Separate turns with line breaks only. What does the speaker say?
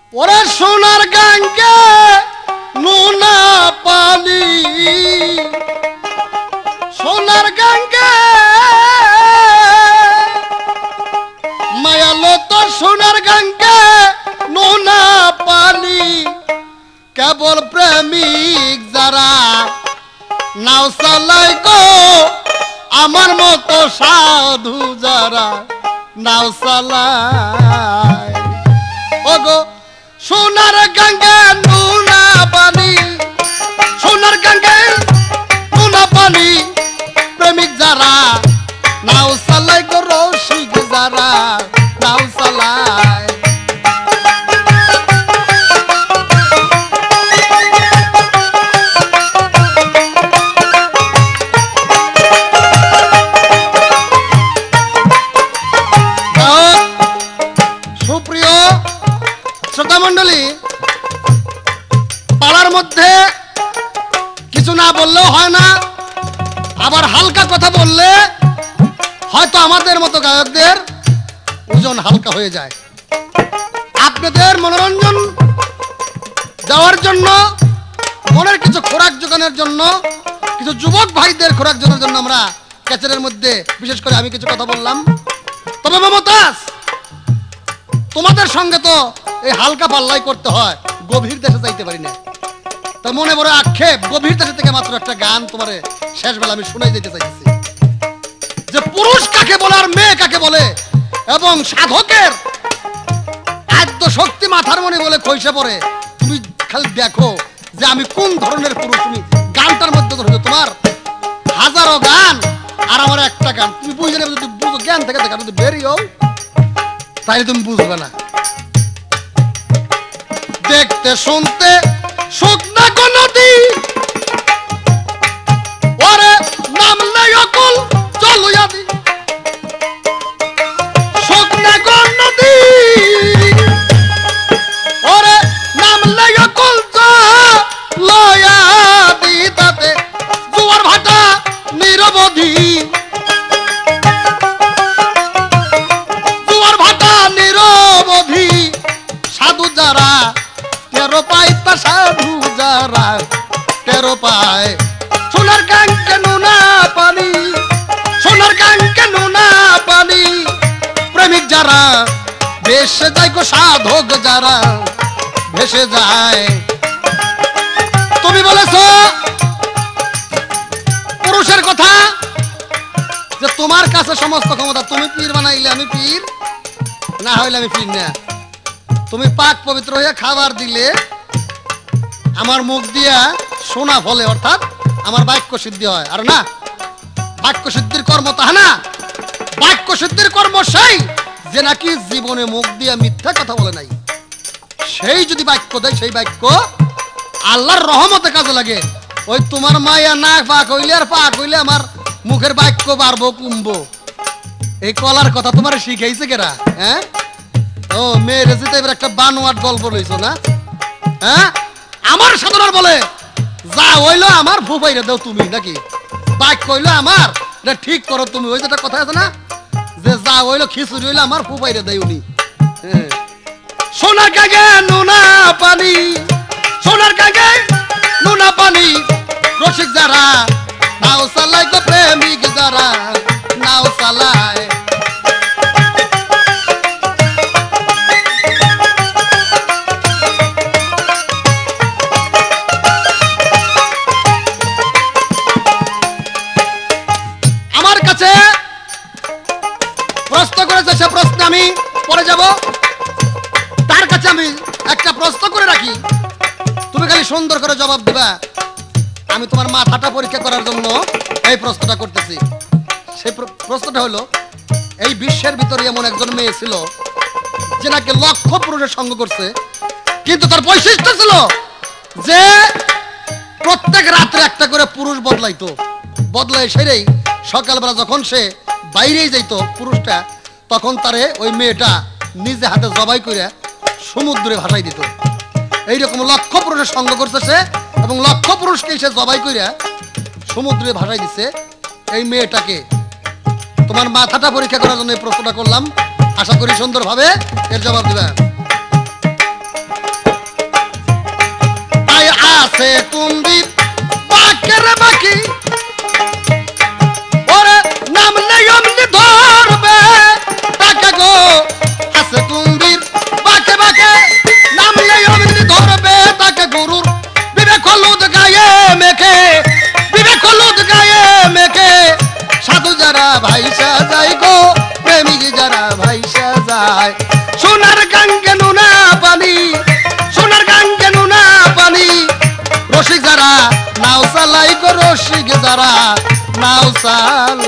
ওরে সোনার গঙ্গে নোনা পানি, সোনার গঙ্গে মায়ালো তো সোনার গঙ্গে নোনা পানি, কেবল প্রেমিক যারা নাও চালায় গো, আমার মতো সাধু যারা নাও চালায়। ওগো সোনার গঙ্গে নোনা পানি, সোনার গঙ্গে নোনা পানি, প্রেমিক যারা নাও চালায় গো, রসিক যারা নাও চালায়। সুপ্রিয় শ্রোতা মণ্ডলী, পাড়ার মধ্যে কিছু না বললেও হয় না, আবার হালকা কথা বললে হয়তো আমাদের মতো গায়কদের ওজন হালকা হয়ে যায়। আপনাদের মনোরঞ্জন দেওয়ার জন্য, মনের কিছু খোরাক যোগানোর জন্য, কিছু যুবক ভাইদের খোরাক যোগানোর জন্য আমরা ক্যাচেরের মধ্যে বিশেষ করে আমি কিছু কথা বললাম। তবে মমতাজ, তোমাদের সঙ্গে তো এই হালকা পাল্লাই করতে হয়, গভীর দেশে যাইতে পারি না। তা মনে বড় আক্ষেপ, গভীর দেশে থেকে মাত্র একটা গান তোমারে শেষ বেলা আমি শোনাই দিতে চাইছি, যে পুরুষ কাকে বলে আর মেয়ে কাকে বলে, এবং সাধকের আদ্য শক্তি মাথার মনে বলে খইসে পড়ে। তুমি খালি দেখো যে আমি কোন ধরনের পুরুষ। তুমি গানটার মধ্যে ধরো তোমার হাজারো গান আর আমার একটা গান, তুমি বুঝে নেবে। যদি বুঝো জ্ঞান থেকে দেখা, যদি বেরিয়েও তাইলে তুমি বুঝবে না। দেখতে শুনতে শুকনা নদী, ওরে নামলে অকুল চলুয়া দি, শুকনা নদী ওরে নামলে অকুল চলুয়া দি, তাতে জোয়ার ভাটা নিরবধি, সাধু যারা টেরো পায়, তা সাধু যারা টেরো পায়। সোনার গঙ্গে নোনা পানি, সোনার গঙ্গে নোনা পানি, প্রেমিক যারা ভেসে যায় গো, সাধক যারা ভেসে যায়। তুমি বলেছ পুরুষের কথা, যে তোমার কাছে সমস্ত ক্ষমতা, তুমি পীর বানাইলে আমি পীর, না হইলে আমি পীর না। তুমি পাক পবিত্র হয়ে খাবার দিলে আমার মুখ দিয়া সোনা ফলে, অর্থাৎ আমার বাক্য সিদ্ধি হয়। আর না, বাক্য সিদ্ধির কর্ম তাহা না, বাক্য সিদ্ধির কর্ম সেই যে নাকি জীবনে মুখ দিয়া মিথ্যা কথা বলে নাই। সেই যদি বাক্য দেয়, সেই বাক্য আল্লাহর রহমতে কাজে লাগে। ওই তোমার মায়া না পাক হইলে আর পাক হইলে আমার মুখের বাক্য বাড়বো কমবো। এই কলার কথা তোমার শিখাইছে কেরা? হ্যাঁ, ও মেয়ের জিতে এবার একটা বানোয়াট গল্প লইছো না? হ্যাঁ, আমার সাধনার বলে যা হইলো আমার ফুফাইরে দাও তুমি, নাকি বাক্য হইলো আমার, এটা ঠিক করো তুমি। ওই যেটা কথা আছে না, যে যা হইলো খিচুড়ি হইলো আমার ফুফাইরে দেয় উনি। সোনার গাগে নোনা পানি, সোনার গাগে নোনা পানি, রসিক যারা নাও চালায় গো, প্রেমিক যারা নাও চালায়। আমার কাছে প্রশ্ন করেছে, সে প্রশ্নে আমি পরে যাব। তার কাছে আমি একটা প্রশ্ন করে রাখি, তুমি খালি সুন্দর করে জবাব দিবা। আমি তোমার মাথাটা পরীক্ষা করার জন্য এই প্রশ্নটা করতেছি। সেই প্রশ্নটা হলো, এই বিশ্বের ভিতরে এমন একজন মেয়ে ছিল যে নাকি লক্ষ পুরুষের সঙ্গ করছে, কিন্তু তার বৈশিষ্ট্য ছিল যে প্রত্যেক রাত্রে একটা করে পুরুষ বদলাইতো। বদলাই সেরেই সকালবেলা যখন সে বাইরেই যাইতো পুরুষটা, তখন তারে ওই মেয়েটা নিজে হাতে জবাই করে সমুদ্রে ভাসাই দিত। এইরকম লক্ষ পুরুষের সঙ্গ করছে সে, এবং লক্ষ পুরুষকে সে জবাই করে সমুদ্রে ভাসাই দিছে। এই মেয়েটাকে তোমার মাথাটা পরীক্ষা করার জন্য এই প্রশ্নটা করলাম, আশা করি সুন্দরভাবে এর জবাব দিবে। আছে কুম্ভীর বাকের বাকি ওরে নামলে অমনি ধরবে তাকে গো আছে কুম্ভীর বাকে বাকে নামলে অমনি ধরবে তাকে গরুর বিবেক হলুদ গায়ে মেখে বিবেক হলুদ গায়ে মেখে সাধু যারা ভাইসা যায় গো প্রেমিক যারা ভাইসা যায় সোনার গাঙ্গে নুনা পানি সোনার গাঙ্গে নুনা পানি রসিক যারা নাও চালাই গো রসিক যারা নাও চালাই